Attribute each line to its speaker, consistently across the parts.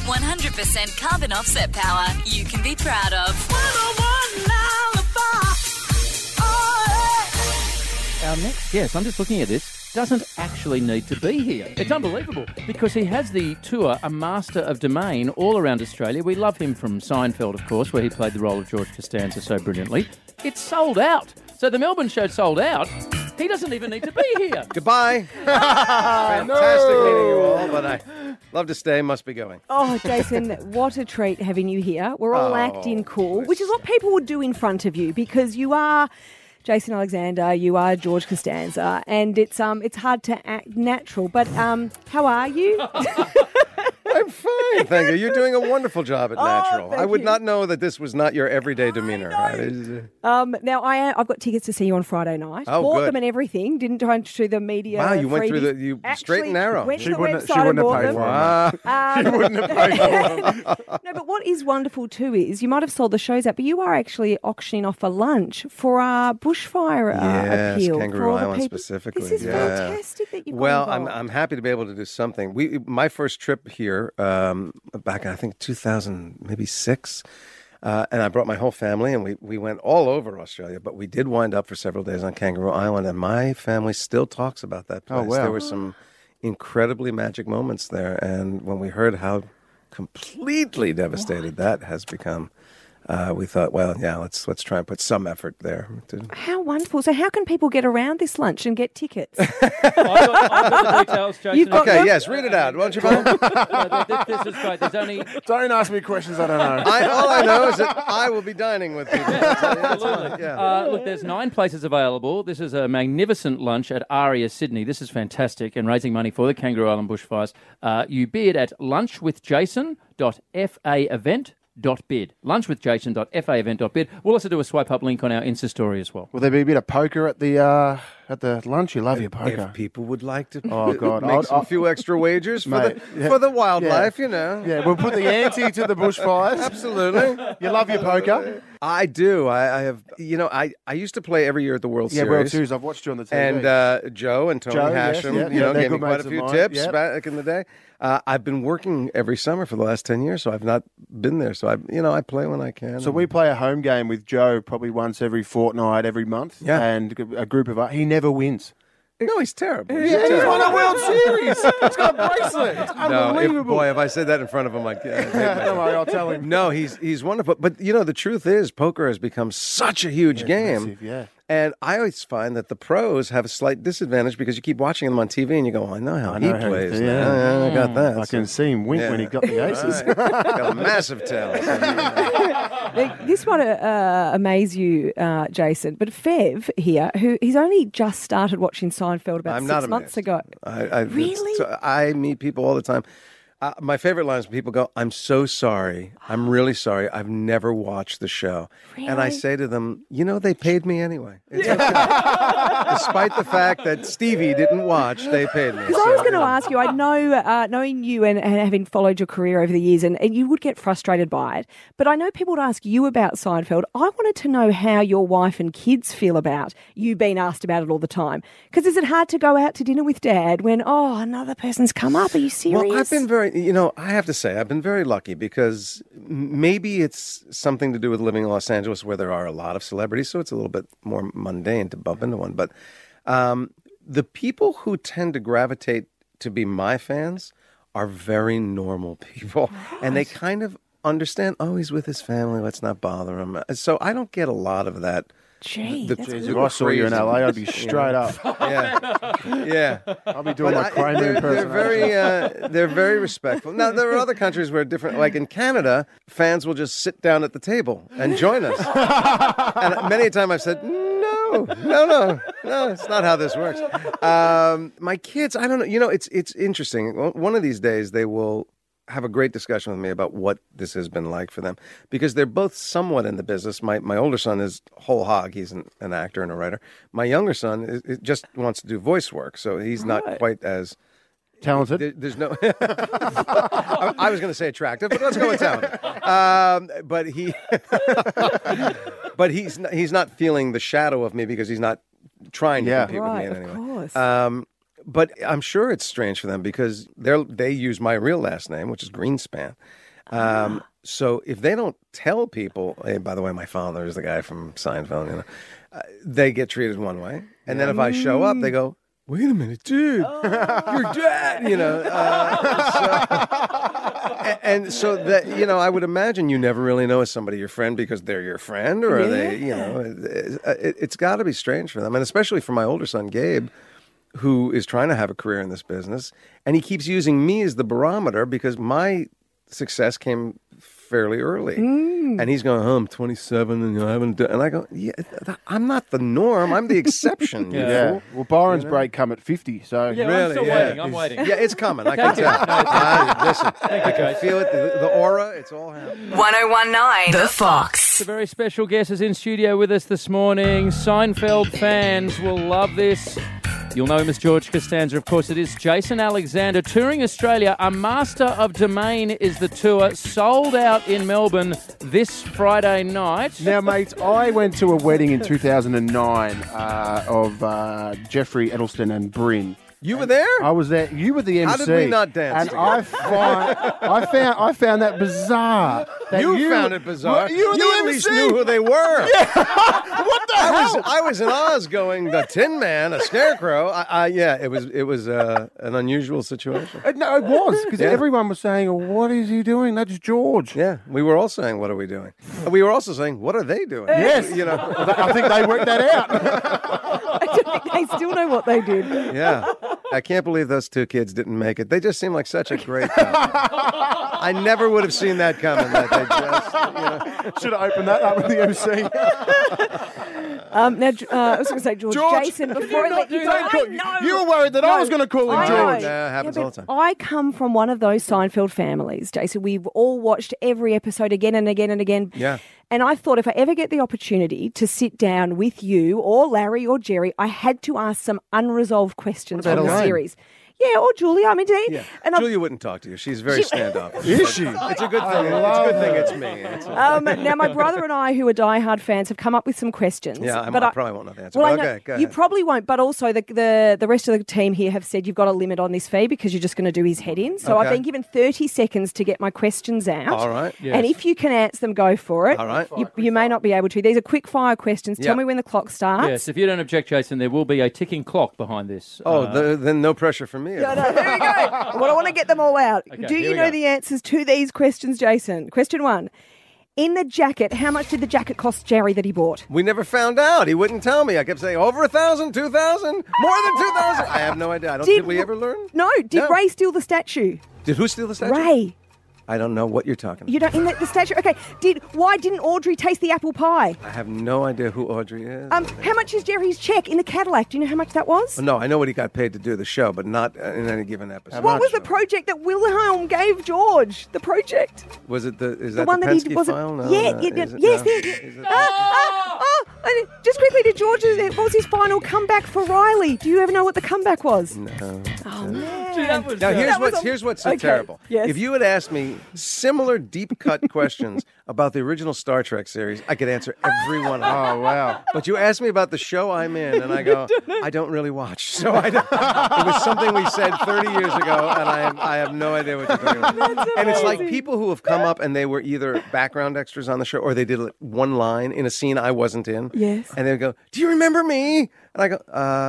Speaker 1: 100% carbon offset power you can be proud of.
Speaker 2: Our next guest, I'm just looking at this, doesn't actually need to be here. It's unbelievable because he has the tour A Master of Domain all around Australia. We love him from Seinfeld, of course, where he played the role of George Costanza so brilliantly. It's sold out. So the Melbourne show sold out. He doesn't even need to be here.
Speaker 3: Goodbye. Fantastic meeting you all, but I love to stay, must be going.
Speaker 4: Oh, Jason, what a treat having you here. We're all acting cool, which is what people would do in front of you because you are Jason Alexander, you are George Costanza, and it's hard to act natural. But how are you?
Speaker 3: I'm fine, thank you. You're doing a wonderful job at Natural.
Speaker 4: thank
Speaker 3: I would
Speaker 4: you.
Speaker 3: not know that this was not your everyday demeanor.
Speaker 4: Now I've got tickets to see you on Friday night.
Speaker 3: Oh,
Speaker 4: Bought
Speaker 3: good.
Speaker 4: them and everything. Didn't go through the media.
Speaker 3: Wow, you went through
Speaker 4: freebies.
Speaker 3: the straight and narrow.
Speaker 4: Went
Speaker 5: She
Speaker 4: to the
Speaker 5: wouldn't-
Speaker 4: website
Speaker 5: she wouldn't
Speaker 4: and
Speaker 5: have
Speaker 4: bought
Speaker 5: paid
Speaker 4: them.
Speaker 5: for them. She wouldn't have paid for them.
Speaker 4: No, but what is wonderful too is you might have sold the shows out, but you are actually auctioning off a lunch for our bushfire
Speaker 3: Yes,
Speaker 4: appeal.
Speaker 3: Kangaroo
Speaker 4: for all the
Speaker 3: Island
Speaker 4: people.
Speaker 3: specifically.
Speaker 4: This is fantastic that you've
Speaker 3: Well,
Speaker 4: got
Speaker 3: I'm
Speaker 4: involved.
Speaker 3: happy to be able to do something. My first trip here, back in, I think 2000, maybe 6, and I brought my whole family, and we went all over Australia. But we did wind up for several days on Kangaroo Island, and my family still talks about that place.
Speaker 5: Oh, wow.
Speaker 3: There were some incredibly magic moments there, and when we heard how completely devastated that has become, we thought, well, yeah, let's try and put some effort there.
Speaker 4: How wonderful. So how can people get around this lunch and get tickets?
Speaker 2: I've got the details, Jason.
Speaker 4: You've got
Speaker 3: Okay,
Speaker 4: them?
Speaker 3: yes, read it out, won't you, Paul?
Speaker 2: This is great. There's only...
Speaker 5: Don't ask me questions I don't know.
Speaker 3: All I know is that I will be dining with people. That's fine, yeah.
Speaker 2: Look, there's 9 places available. This is a magnificent lunch at Aria, Sydney. This is fantastic and raising money for the Kangaroo Island bushfires. You bid at lunchwithjason.faevent.bid. Lunchwithjason.faevent.bid. We'll also do a swipe up link on our Insta story as well.
Speaker 5: Will there be a bit of poker at the lunch? You love your poker.
Speaker 3: If people would like to
Speaker 5: Oh, God.
Speaker 3: make a few extra wagers
Speaker 5: Mate,
Speaker 3: for the wildlife, you know.
Speaker 5: Yeah, we'll put the ante to the bushfires.
Speaker 3: Absolutely.
Speaker 5: You love your poker?
Speaker 3: I do. I have, I used to play every year at the World
Speaker 5: Yeah,
Speaker 3: Series.
Speaker 5: World Series. I've watched you on the TV.
Speaker 3: And Joe and Tony
Speaker 5: Joe, yes,
Speaker 3: Hashem,
Speaker 5: yeah, yeah, they're
Speaker 3: gave me
Speaker 5: good
Speaker 3: quite a
Speaker 5: mates of
Speaker 3: few
Speaker 5: mine,
Speaker 3: tips
Speaker 5: yeah.
Speaker 3: back in the day. I've been working every summer for the last 10 years, so I've not been there. So I play when I can.
Speaker 5: So we play a home game with Joe probably once every fortnight, every month.
Speaker 3: Yeah.
Speaker 5: And a group of us. He never wins.
Speaker 3: No, he's terrible.
Speaker 5: He's won a World Series. He's got a bracelet. It's
Speaker 3: No,
Speaker 5: unbelievable.
Speaker 3: if I said that in front of him, I'd hate myself.
Speaker 5: Don't worry, I'll tell him.
Speaker 3: No, he's wonderful. But, the truth is poker has become such a huge game.
Speaker 5: Massive, yeah.
Speaker 3: And I always find that the pros have a slight disadvantage because you keep watching them on TV and you go, I know how he
Speaker 5: know how
Speaker 3: plays.
Speaker 5: he-
Speaker 3: Yeah, I got that.
Speaker 5: I can see him wink when he got the aces.
Speaker 3: Right. Got a massive talent.
Speaker 4: This might amaze you, Jason, but Fev here, he's only just started watching Seinfeld about
Speaker 3: I'm
Speaker 4: 6
Speaker 3: not
Speaker 4: months
Speaker 3: amazed.
Speaker 4: ago.
Speaker 3: Really? I meet people all the time. My favorite line is when people go, I'm so sorry. I'm really sorry. I've never watched the show. And I
Speaker 4: Really?
Speaker 3: say to them, they paid me anyway. It's okay. Despite the fact that Stevie didn't watch, they paid me.
Speaker 4: Because I was going to ask you, I know, knowing you and having followed your career over the years, and you would get frustrated by it, but I know people would ask you about Seinfeld. I wanted to know how your wife and kids feel about you being asked about it all the time. Because is it hard to go out to dinner with Dad when, another person's come up? Are you serious?
Speaker 3: Well, I've been very, I have to say, I've been very lucky because maybe it's something to do with living in Los Angeles where there are a lot of celebrities, so it's a little bit more mundane to bump into one. But the people who tend to gravitate to be my fans are very normal people. Right. And they kind of understand, he's with his family, let's not bother him. So I don't get a lot of that.
Speaker 4: Gee,
Speaker 5: If I saw you in LA, I'd be straight up.
Speaker 3: Yeah.
Speaker 5: I'll be doing my Kramer impersonation.
Speaker 3: They're very respectful. Now, there are other countries where different, like in Canada, fans will just sit down at the table and join us. And many a time I've said, no, it's not how this works. My kids, I don't know. It's interesting. One of these days, they will have a great discussion with me about what this has been like for them because they're both somewhat in the business. My older son is whole hog. He's an actor and a writer. My younger son just wants to do voice work, so he's not quite as
Speaker 5: talented.
Speaker 3: There's no. I was going to say attractive, but let's go with talented. But he's not feeling the shadow of me because he's not trying to compete with me in any way.
Speaker 4: Of course.
Speaker 3: but I'm sure it's strange for them because they use my real last name, which is Greenspan. So if they don't tell people, hey, by the way, my father is the guy from Seinfeld, they get treated one way. And then if I show up, they go, wait a minute, dude, your dad, And so that, I would imagine you never really know is somebody your friend because they're your friend, or are they, it's got to be strange for them. And especially for my older son, Gabe, who is trying to have a career in this business. And he keeps using me as the barometer because my success came fairly early. And he's going, I'm 27 and I haven't done. And I go, yeah, I'm not the norm. I'm the exception.
Speaker 5: Yeah. Well, Byron's break come at 50, so
Speaker 2: Yeah,
Speaker 3: Really?
Speaker 2: I'm still
Speaker 3: Yeah.
Speaker 2: waiting. I'm waiting.
Speaker 3: Yeah, it's coming. I can tell. Listen, I can feel it. The aura, it's all happening.
Speaker 1: 1019 The Fox.
Speaker 2: A very special guest is in studio with us this morning. Seinfeld fans will love this. You'll know him as George Costanza. Of course, it is Jason Alexander touring Australia. A Master of Domain is the tour, sold out in Melbourne this Friday night.
Speaker 5: Now, mates, I went to a wedding in 2009 of Jeffrey Edelstein and Bryn.
Speaker 3: You were there?
Speaker 5: I was there. You were the MC.
Speaker 3: How did we not dance
Speaker 5: And I found that bizarre. That
Speaker 3: You found it bizarre.
Speaker 5: You were the
Speaker 3: at
Speaker 5: MC.
Speaker 3: least knew who they were.
Speaker 5: What the hell?
Speaker 3: I was in Oz going, the Tin Man, a scarecrow. It was an unusual situation.
Speaker 5: No, it was, because
Speaker 3: Yeah.
Speaker 5: everyone was saying, what is he doing? That's George.
Speaker 3: Yeah, we were all saying, what are we doing? We were also saying, what are they doing?
Speaker 5: Yes. I think they worked that out.
Speaker 4: I don't think they still know what they did.
Speaker 3: Yeah. I can't believe those two kids didn't make it. They just seem like such a great couple. I never would have seen that coming. That they just,
Speaker 5: Should have opened that up with the MC.
Speaker 4: I was going to say, George. Jason, before I let you go, I know.
Speaker 5: You were worried that I was going to call him
Speaker 4: I
Speaker 5: George.
Speaker 4: know.
Speaker 3: Yeah, happens
Speaker 4: but
Speaker 3: all the time.
Speaker 4: I come from one of those Seinfeld families, Jason. We've all watched every episode again and again and again.
Speaker 3: Yeah.
Speaker 4: And I thought if I ever get the opportunity to sit down with you or Larry or Jerry, I had to ask some unresolved questions
Speaker 5: What
Speaker 4: from
Speaker 5: about
Speaker 4: the
Speaker 5: Elaine?
Speaker 4: series. Yeah, or Julia. I mean,
Speaker 3: Yeah.
Speaker 4: and I've-
Speaker 3: Julia wouldn't talk to you. She's very standoffish.
Speaker 5: Is she?
Speaker 3: It's a good thing. It's a good thing it's me.
Speaker 4: now, my brother and I, who are diehard fans, have come up with some questions.
Speaker 3: Yeah, I
Speaker 4: but
Speaker 3: probably won't know the answer.
Speaker 4: Well,
Speaker 3: but
Speaker 4: I know
Speaker 3: okay, go
Speaker 4: you
Speaker 3: ahead.
Speaker 4: probably won't, but also the rest of the team here have said you've got a limit on this fee because you're just going to do his head in. So I've
Speaker 3: Okay.
Speaker 4: been given 30 seconds to get my questions out.
Speaker 3: All right.
Speaker 4: And if you can answer them, go for it.
Speaker 3: All right.
Speaker 4: You may not be able to. These are quick fire questions.
Speaker 3: Yeah.
Speaker 4: Tell me when the clock starts.
Speaker 2: Yes, if you don't object, Jason, there will be a ticking clock behind this.
Speaker 3: Then no pressure from me.
Speaker 4: No, here we go. Well, I want to get them all out.
Speaker 2: Okay,
Speaker 4: Do
Speaker 2: here
Speaker 4: you
Speaker 2: we
Speaker 4: know
Speaker 2: go.
Speaker 4: the answers to these questions, Jason? Question 1. In the jacket, how much did the jacket cost Jerry that he bought?
Speaker 3: We never found out. He wouldn't tell me. I kept saying, over 1,000, 2,000, more than 2,000. I have no idea. Did we ever learn?
Speaker 4: No. Did
Speaker 3: No.
Speaker 4: Ray steal the statue?
Speaker 3: Did who steal the statue?
Speaker 4: Ray.
Speaker 3: I don't know what you're talking about.
Speaker 4: You don't in the statue. Okay. Why didn't Audrey taste the apple pie?
Speaker 3: I have no idea who Audrey is.
Speaker 4: How much is Jerry's check in the Cadillac? Do you know how much that was?
Speaker 3: No, I know what he got paid to do the show, but not in any given episode.
Speaker 4: What was the project that Wilhelm gave George? The project.
Speaker 3: Was it is
Speaker 4: The
Speaker 3: that
Speaker 4: one
Speaker 3: the
Speaker 4: that he
Speaker 3: Penske
Speaker 4: was.
Speaker 3: file? No,
Speaker 4: Yeah.
Speaker 3: no.
Speaker 4: Yes.
Speaker 3: Is it-
Speaker 4: Yes.
Speaker 3: no.
Speaker 4: Yes.
Speaker 3: Is it-
Speaker 4: And just quickly to George's. What was his final comeback for Riley? Do you ever know what the comeback was?
Speaker 3: No.
Speaker 4: Oh man.
Speaker 3: Now
Speaker 4: That was
Speaker 3: here's what's so
Speaker 4: okay,
Speaker 3: terrible.
Speaker 4: yes.
Speaker 3: If you had asked me similar deep cut questions about the original Star Trek series, I could answer every one of them.
Speaker 5: Oh, wow.
Speaker 3: But you asked me about the show I'm in, and I go, I don't really watch. So it was something we said 30 years ago, and I have no idea what you're talking about. And it's like people who have come up and they were either background extras on the show or they did one line in a scene I wasn't in.
Speaker 4: Yes.
Speaker 3: And they would go, do you remember me? And I go,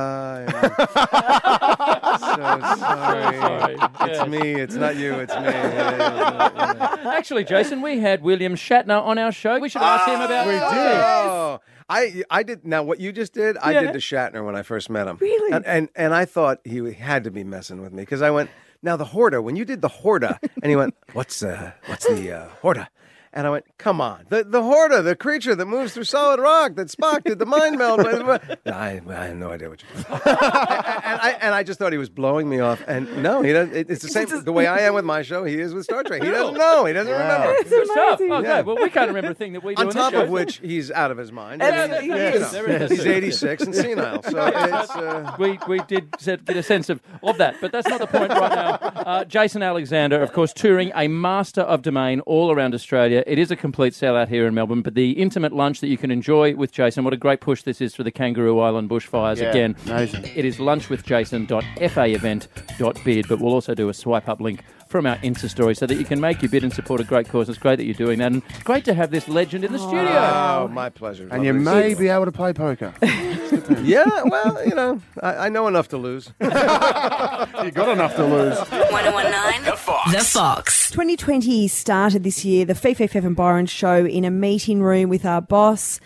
Speaker 3: so sorry. It's me. It's not you. It's me.
Speaker 2: Actually, Jason, we had William Shatner on our show. We should ask him about
Speaker 3: We
Speaker 2: Star
Speaker 3: did.
Speaker 2: Trek.
Speaker 3: Oh, I did. Now, what you just did, I did to Shatner when I first met him.
Speaker 4: Really?
Speaker 3: And I thought he had to be messing with me because I went, now the Horta, when you did the Horta, and he went, what's the Horta? And I went, come on, the Horta, the creature that moves through solid rock that Spock did the mind meld. I have no idea what you're talking about. and I just thought he was blowing me off. And no, he doesn't. It's the same. The way I am with my show, he is with Star Trek. He doesn't know. He doesn't remember.
Speaker 2: Good stuff.
Speaker 4: amazing.
Speaker 2: Okay,
Speaker 3: Yeah.
Speaker 2: well, we can't remember a thing that we do
Speaker 3: On
Speaker 2: in this
Speaker 3: top
Speaker 2: show.
Speaker 3: of which, he's out of his mind.
Speaker 4: Yeah,
Speaker 3: I mean,
Speaker 4: yes.
Speaker 3: you know,
Speaker 2: There is.
Speaker 3: he's 86 and senile. So it's...
Speaker 2: We did get a sense of that, but that's not the point right now. Jason Alexander, of course, touring a Master of Domain all around Australia. It is a complete sellout here in Melbourne, but the intimate lunch that you can enjoy with Jason, what a great push this is for the Kangaroo Island bushfires
Speaker 5: Yeah,
Speaker 2: again.
Speaker 5: amazing.
Speaker 2: It is lunch with Jason 2000.faevent.bid, but we'll also do a swipe-up link from our Insta story so that you can make your bid and support a great cause. It's great that you're doing that, and it's great to have this legend in the studio.
Speaker 3: Oh, my pleasure.
Speaker 5: And you may be able to play poker.
Speaker 3: Yeah, well, I know enough to lose.
Speaker 5: You got enough to lose.
Speaker 1: 1019 The Fox. The Fox.
Speaker 4: 2020 started this year, the Fifi Fev and Byron show, in a meeting room with our boss,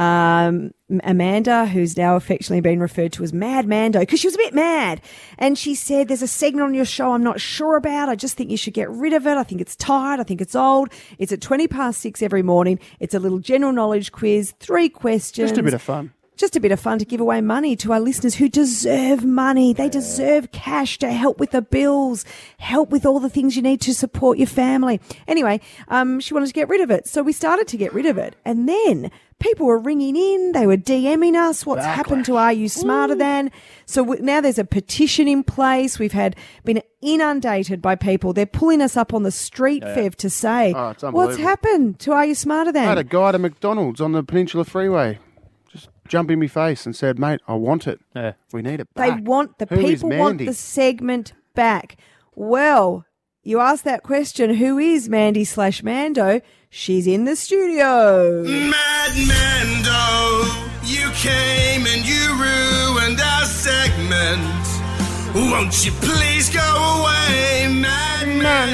Speaker 4: Amanda, who's now affectionately been referred to as Mad Mando, because she was a bit mad. And she said, there's a segment on your show I'm not sure about. I just think you should get rid of it. I think it's tired. I think it's old. It's at 6:20 every morning. It's a little general knowledge quiz, 3 questions.
Speaker 5: Just a bit of fun.
Speaker 4: Just a bit of fun to give away money to our listeners who deserve money. They deserve cash to help with the bills, help with all the things you need to support your family. Anyway, she wanted to get rid of it. So we started to get rid of it. And then people were ringing in. They were DMing us. What's happened to Are You Smarter Than? So now there's a petition in place. We've been inundated by people. They're pulling us up on the street, Fev, to say,
Speaker 5: it's unbelievable.
Speaker 4: what's happened to Are You Smarter Than?
Speaker 5: I had a guy at a McDonald's on the Peninsula Freeway just jump in my face and said, mate, I want it.
Speaker 2: Yeah.
Speaker 5: We need it
Speaker 4: They
Speaker 5: back.
Speaker 4: want the
Speaker 5: Who is
Speaker 4: people want
Speaker 5: Mandy?
Speaker 4: the segment back. Well, you asked that question, who is Mandy/Mando? She's in the studio.
Speaker 6: Mad Mando, you came and you ruined our segment. Won't you please go away, Mad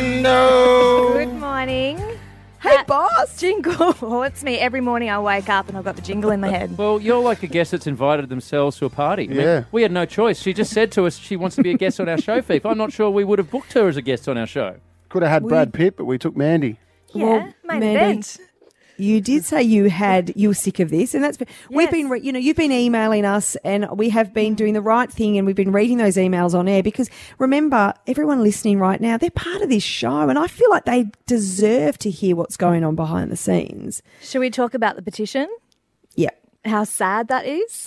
Speaker 6: Mando?
Speaker 7: Good morning.
Speaker 4: Hey, boss.
Speaker 7: Jingle. Well, it's me. Every morning I wake up and I've got the jingle in my head.
Speaker 2: Well, you're like a guest that's invited themselves to a party. I mean,
Speaker 5: Yeah.
Speaker 2: we had no choice. She just said to us she wants to be a guest on our show, Fief. I'm not sure we would have booked her as a guest on our show.
Speaker 5: Could have had Brad Pitt, but we took Mandy.
Speaker 7: Yeah,
Speaker 4: Well,
Speaker 7: main
Speaker 4: Mandy,
Speaker 7: event.
Speaker 4: You did say you were sick of this, and we've been, you've been emailing us, and we have been doing the right thing, and we've been reading those emails on air because remember, everyone listening right now, they're part of this show, and I feel like they deserve to hear what's going on behind the scenes.
Speaker 7: Should we talk about the petition?
Speaker 4: Yeah,
Speaker 7: How sad that is?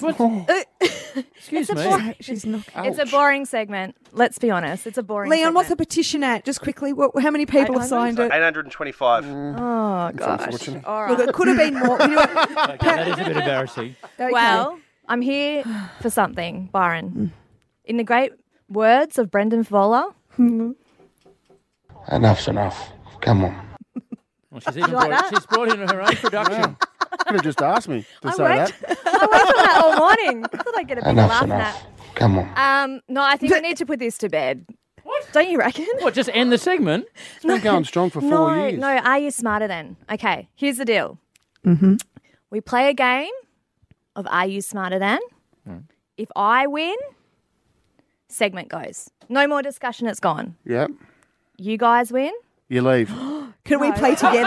Speaker 2: Excuse me.
Speaker 4: she's not.
Speaker 7: It's a boring segment. Let's be honest. It's a boring
Speaker 4: Leon,
Speaker 7: segment.
Speaker 4: what's the petition at? Just quickly, how many people have signed it?
Speaker 3: 825.
Speaker 7: Oh, gosh.
Speaker 5: unfortunate.
Speaker 7: All
Speaker 4: Look,
Speaker 7: right.
Speaker 4: it could have been more.
Speaker 2: Okay, that is a bit embarrassing.
Speaker 4: Okay.
Speaker 7: Well, I'm here for something, Byron. In the great words of Brendan Fowler,
Speaker 5: Enough's enough. Come on.
Speaker 2: Well, she's even
Speaker 7: like that?
Speaker 2: she's brought in her own production.
Speaker 5: Could have just asked me to say
Speaker 7: worked.
Speaker 5: that.
Speaker 7: I worked on that all morning. I thought I'd get a big laugh at.
Speaker 5: Come on.
Speaker 7: No, I think we need to put this to bed. What? Don't you reckon?
Speaker 2: What, just end the segment?
Speaker 5: It's been going strong for 4 years.
Speaker 7: No, Are You Smarter Than? Okay, here's the deal. Mm-hmm. We play a game of Are You Smarter Than? If I win, segment goes. No more discussion, it's gone.
Speaker 5: Yep.
Speaker 7: You guys win?
Speaker 5: You leave.
Speaker 4: Can we play together?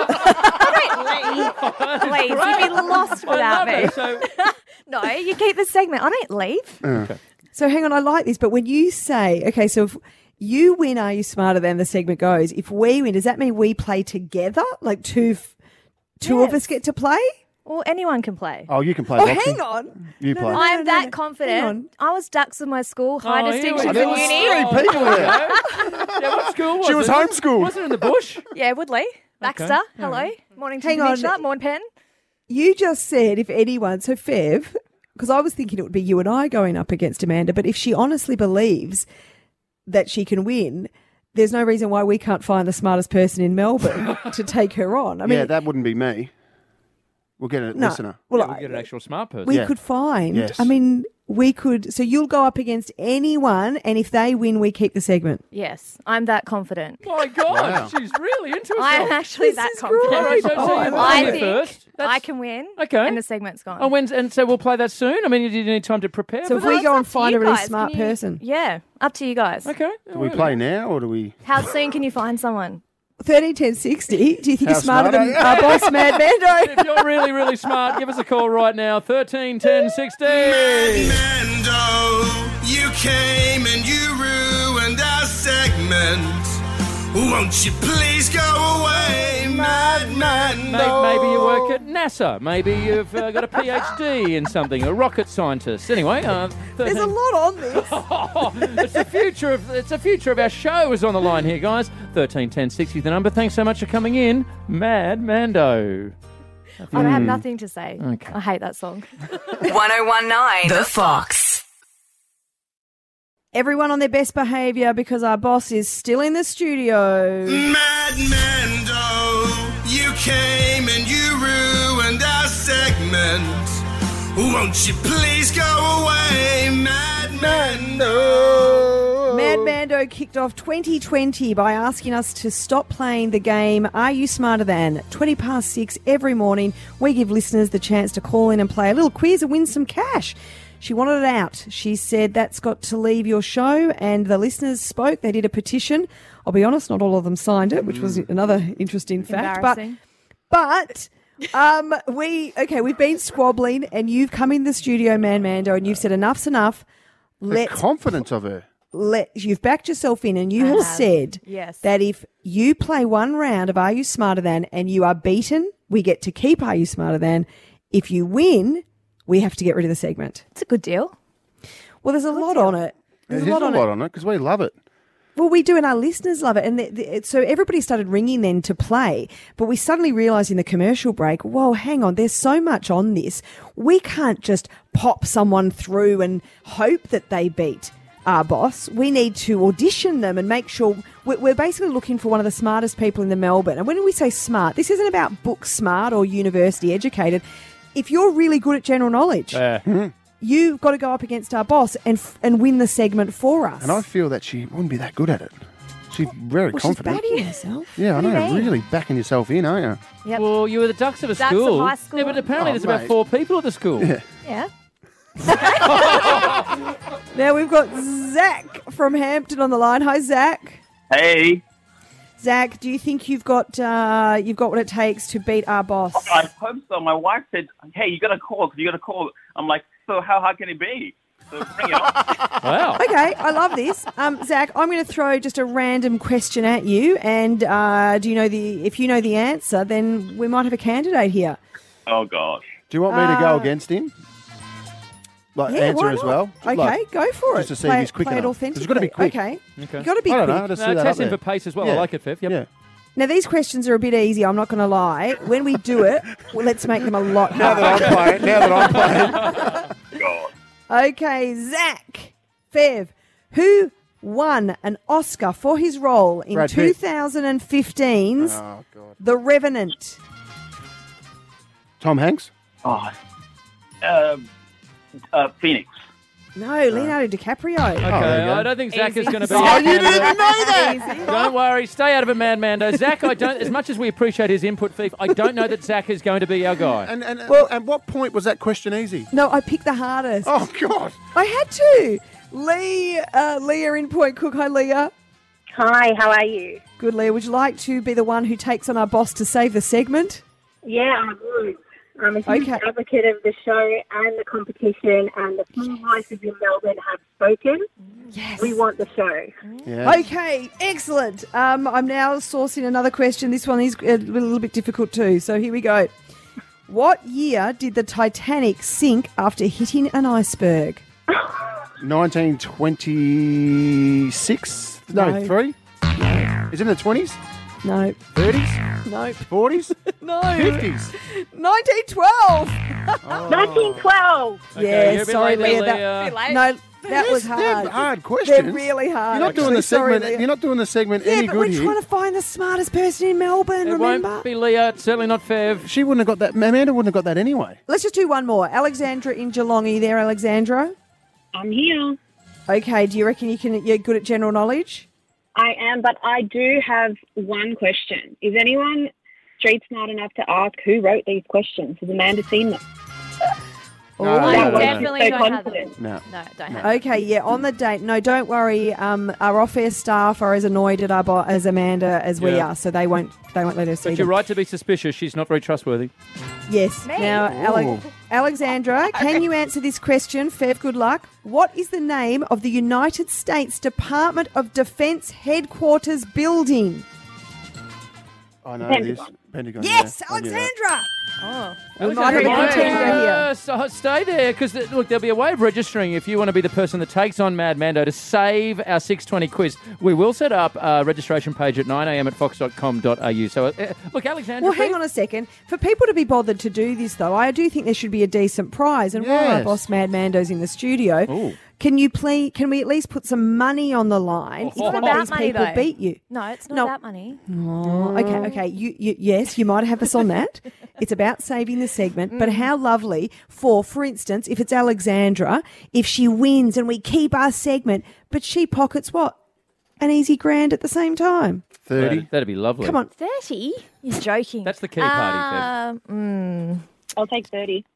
Speaker 7: I don't leave. Please, you'd be lost without me.
Speaker 2: So,
Speaker 7: No, you keep the segment. I don't leave.
Speaker 4: So hang on, I like this, but when you say, okay, so if you win, Are You Smarter Than the segment goes, if we win, does that mean we play together? Like two of us get to play?
Speaker 7: Well, anyone can play.
Speaker 5: Oh, you can play
Speaker 4: Oh,
Speaker 5: boxing.
Speaker 4: hang on.
Speaker 5: You play.
Speaker 7: I'm that
Speaker 4: no.
Speaker 7: confident.
Speaker 4: Hang on.
Speaker 7: I was dux in my school, high
Speaker 2: Oh,
Speaker 7: distinctions
Speaker 2: here
Speaker 7: in
Speaker 2: we go.
Speaker 7: uni.
Speaker 5: Three people there.
Speaker 2: yeah, what school was
Speaker 5: She was
Speaker 2: it?
Speaker 5: homeschooled.
Speaker 2: Wasn't it in the bush?
Speaker 7: Yeah, Woodley. Baxter, hello. Morning to
Speaker 4: Hang on.
Speaker 7: Commissioner. Morning, Penn.
Speaker 4: You just said if anyone, so Fev, because I was thinking it would be you and I going up against Amanda, but if she honestly believes that she can win, there's no reason why we can't find the smartest person in Melbourne to take her on. I mean,
Speaker 5: Yeah, that wouldn't be me. We'll get a
Speaker 4: no.
Speaker 5: listener.
Speaker 4: Well,
Speaker 2: We get an actual smart person.
Speaker 4: we
Speaker 5: Yeah.
Speaker 4: could find.
Speaker 5: Yes.
Speaker 4: I mean, we could. So you'll go up against anyone, and if they win, we keep the segment.
Speaker 7: Yes, I'm that confident.
Speaker 2: My God,
Speaker 5: Wow.
Speaker 2: she's really into herself.
Speaker 7: I am actually
Speaker 4: This
Speaker 7: that
Speaker 4: is
Speaker 7: confident.
Speaker 2: All right, so
Speaker 4: Oh,
Speaker 2: you
Speaker 7: I
Speaker 2: won
Speaker 7: think
Speaker 2: here first.
Speaker 7: I can win.
Speaker 2: Okay.
Speaker 7: And the segment's gone.
Speaker 2: Oh, and so we'll play that soon? I mean, you need time to prepare
Speaker 4: So
Speaker 2: for
Speaker 4: if
Speaker 2: that?
Speaker 4: we
Speaker 7: it's
Speaker 4: go
Speaker 7: up
Speaker 4: and
Speaker 7: to
Speaker 4: find
Speaker 7: you
Speaker 4: a really
Speaker 7: guys.
Speaker 4: smart
Speaker 7: Can you-
Speaker 4: person.
Speaker 7: Yeah, up to you guys.
Speaker 2: Okay.
Speaker 5: Do we play now or do we...
Speaker 7: How soon can you find someone?
Speaker 4: 13 10 60. Do you think
Speaker 5: How
Speaker 4: you're smarter
Speaker 5: smart
Speaker 4: than
Speaker 5: are
Speaker 4: our boss, Mad Mando?
Speaker 2: If you're really, really smart, give us a call right now. 13 10 60.
Speaker 6: Mando, you came and you ruined our segment. Won't you please go away, Mad Mando?
Speaker 2: Maybe you work at NASA. Maybe you've got a PhD in something, a rocket scientist. Anyway, 13...
Speaker 4: There's a lot on this.
Speaker 2: it's the future of our show is on the line here, guys. 13 10 60 the number. Thanks so much for coming in, Mad Mando.
Speaker 7: I have nothing to say.
Speaker 2: Okay.
Speaker 7: I hate that song.
Speaker 1: 1019 The Fox.
Speaker 4: Everyone on their best behaviour because our boss is still in the studio.
Speaker 6: Mad Mando, you came and you ruined our segment. Won't you please go away, Mad Mando?
Speaker 4: Mad Mando kicked off 2020 by asking us to stop playing the game Are You Smarter Than? 20 past 6 every morning. We give listeners the chance to call in and play a little quiz and win some cash. She wanted it out. She said that's got to leave your show, and the listeners spoke. They did a petition. I'll be honest, not all of them signed it, which was another interesting fact.
Speaker 7: Embarrassing.
Speaker 4: But we've been squabbling, and you've come in the studio, Mando, and you've said enough's enough.
Speaker 5: The confidence of her.
Speaker 4: You've backed yourself in, and you have said
Speaker 7: Yes.
Speaker 4: that if you play one round of Are You Smarter Than and you are beaten, we get to keep Are You Smarter Than. If you win, we have to get rid of the segment.
Speaker 7: It's a good deal.
Speaker 4: Well, there's a lot on it.
Speaker 5: There's a lot on it because we love it.
Speaker 4: Well, we do, and our listeners love it. And so everybody started ringing then to play. But we suddenly realised in the commercial break, whoa, hang on, there's so much on this. We can't just pop someone through and hope that they beat our boss. We need to audition them and make sure we're basically looking for one of the smartest people in the Melbourne. And when we say smart, this isn't about book smart or university educated. If you're really good at general knowledge, you've got to go up against our boss and win the segment for us.
Speaker 5: And I feel that she wouldn't be that good at it. She's very confident.
Speaker 4: She's backing herself.
Speaker 5: Yeah, I
Speaker 7: What do you
Speaker 5: know.
Speaker 7: mean?
Speaker 5: Really backing yourself in, aren't you?
Speaker 7: Yep.
Speaker 2: Well, you were the ducks of a
Speaker 7: Ducks of
Speaker 2: school.
Speaker 7: high school.
Speaker 2: Yeah, but apparently there's about
Speaker 5: mate.
Speaker 2: 4 people at the school.
Speaker 5: Yeah.
Speaker 7: Yeah.
Speaker 4: Now we've got Zach from Hampton on the line. Hi, Zach.
Speaker 8: Hey,
Speaker 4: Zach, do you think you've got what it takes to beat our boss?
Speaker 8: I hope so. My wife said, "Hey, you got to call because you got to call." I'm like, "So how hard can it be?" So bring it on.
Speaker 2: Wow.
Speaker 4: Okay, I love this. Zach, I'm going to throw just a random question at you, and if you know the answer, then we might have a candidate here.
Speaker 8: Oh gosh.
Speaker 5: Do you want me to go against him? Like
Speaker 4: Yeah,
Speaker 5: answer
Speaker 4: why
Speaker 5: as
Speaker 4: not?
Speaker 5: well?
Speaker 4: Okay,
Speaker 5: Like,
Speaker 4: go for
Speaker 5: just
Speaker 4: it.
Speaker 5: to see if he's quick
Speaker 4: play it
Speaker 5: enough. 'Cause
Speaker 4: authentically.
Speaker 5: it's gotta be quick.
Speaker 4: Okay,
Speaker 2: Okay.
Speaker 4: you got to be
Speaker 5: I don't
Speaker 4: quick.
Speaker 5: know. Just see that up
Speaker 2: Testing
Speaker 5: there.
Speaker 2: for pace as well. I
Speaker 5: Yeah.
Speaker 2: like it, Fev. Yep.
Speaker 5: Yeah.
Speaker 4: Now these questions are a bit easy. I'm not going to lie. When we do it, well, let's make them a lot
Speaker 5: Now
Speaker 4: harder.
Speaker 5: that I'm playing.
Speaker 8: God.
Speaker 4: Okay, Zach, Fev, who won an Oscar for his role in
Speaker 5: Brad Pitt.
Speaker 4: 2015's
Speaker 5: Oh, God.
Speaker 4: The Revenant?
Speaker 5: Tom Hanks?
Speaker 8: Oh. Phoenix.
Speaker 4: No, Leonardo DiCaprio.
Speaker 2: Okay,
Speaker 5: there you go.
Speaker 2: I don't think Zach is
Speaker 7: Easy.
Speaker 2: going to be.
Speaker 7: Oh,
Speaker 2: our
Speaker 7: you didn't
Speaker 2: candidate.
Speaker 7: know that.
Speaker 2: Don't worry, stay out of it, Mando. Zach, as much as we appreciate his input, Fev, I don't know that Zach is going to be our guy.
Speaker 5: And
Speaker 4: Well-
Speaker 5: at what point was that question easy?
Speaker 4: No, I picked the hardest.
Speaker 5: Oh, God.
Speaker 4: I had to. Leah in Point Cook. Hi, Leah.
Speaker 9: Hi, how are you?
Speaker 4: Good, Leah. Would you like to be the one who takes on our boss to save the segment?
Speaker 9: Yeah, I would. I'm a huge
Speaker 4: Okay.
Speaker 9: advocate of the show and the competition, and the small voices in Melbourne have spoken.
Speaker 4: Yes.
Speaker 9: We want the show.
Speaker 5: Yeah.
Speaker 4: Okay, excellent. I'm now sourcing another question. This one is a little bit difficult too. So here we go. What year did the Titanic sink after hitting an iceberg?
Speaker 5: 1926? No,
Speaker 4: No.
Speaker 5: 3? Is it in the 20s?
Speaker 4: No,
Speaker 5: 30s?
Speaker 4: no,
Speaker 5: 40s?
Speaker 4: no.
Speaker 5: 50s?
Speaker 4: 1912.
Speaker 9: 1912!
Speaker 2: Okay,
Speaker 4: Yeah,
Speaker 2: you're a bit
Speaker 4: sorry,
Speaker 2: late there,
Speaker 4: Leah.
Speaker 2: Leah.
Speaker 4: No, that was
Speaker 5: They're
Speaker 4: hard.
Speaker 5: hard questions.
Speaker 4: They're really hard.
Speaker 5: You're not doing
Speaker 4: actually.
Speaker 5: the
Speaker 4: Sorry,
Speaker 5: segment.
Speaker 4: Leah.
Speaker 5: You're not doing the segment
Speaker 4: Yeah,
Speaker 5: any
Speaker 4: but
Speaker 5: good
Speaker 4: we're
Speaker 5: here.
Speaker 4: trying to find the smartest person in Melbourne,
Speaker 2: It
Speaker 4: remember?
Speaker 2: won't be Leah. It's certainly not Fev.
Speaker 5: She wouldn't have got that. Amanda wouldn't have got that anyway.
Speaker 4: Let's just do one more. Alexandra in Geelong. Are you there, Alexandra?
Speaker 9: I'm here.
Speaker 4: Okay, do you reckon you're good at general knowledge?
Speaker 9: I am, but I do have one question. Is anyone street smart enough to ask who wrote these questions? Has Amanda seen them?
Speaker 5: No,
Speaker 4: Oh,
Speaker 5: no,
Speaker 7: I
Speaker 5: no, no.
Speaker 7: definitely
Speaker 9: So
Speaker 7: don't have
Speaker 9: confident.
Speaker 7: them.
Speaker 5: No.
Speaker 7: No, don't have
Speaker 4: Okay, yeah, on the date. No, don't worry. Our off-air staff are as annoyed at as Amanda as we
Speaker 2: Yeah.
Speaker 4: are, so they won't let us see
Speaker 2: But you're
Speaker 4: them.
Speaker 2: right to be suspicious. She's not very trustworthy.
Speaker 4: Yes.
Speaker 7: Me?
Speaker 4: Now,
Speaker 5: Ooh.
Speaker 4: Alexandra, can you answer this question? Fev, good luck. What is the name of the United States Department of Defense headquarters building?
Speaker 5: I know
Speaker 9: Pentagon.
Speaker 5: this. Pentagon.
Speaker 4: Yes,
Speaker 5: yeah. I knew that.
Speaker 4: Alexandra.
Speaker 7: Oh.
Speaker 4: We might have a
Speaker 2: Alexandra,
Speaker 4: contender here.
Speaker 2: Stay there, because look, there'll be a way of registering if you want to be the person that takes on Mad Mando to save our 620 quiz. We will set up a registration page at 9 a.m. at fox.com.au. So, look, Alexandra.
Speaker 4: Well, hang on a second. For people to be bothered to do this, though, I do think there should be a decent prize. And while our
Speaker 5: Yes.
Speaker 4: boss Mad Mando's in the studio,
Speaker 2: Ooh.
Speaker 4: Can we at least put some money on the line if one of
Speaker 7: about
Speaker 4: these
Speaker 7: money,
Speaker 4: people
Speaker 7: though.
Speaker 4: beat you?
Speaker 7: No, it's not
Speaker 4: No.
Speaker 7: about money.
Speaker 4: Oh, okay. Yes, you might have us on that. It's about saving the segment, but how lovely for instance, if it's Alexandra, if she wins and we keep our segment, but she pockets what? An easy grand at the same time.
Speaker 5: 30.
Speaker 2: That'd be lovely.
Speaker 4: Come on.
Speaker 7: 30? You're joking.
Speaker 2: That's the key party, Fev.
Speaker 9: I'll take 30.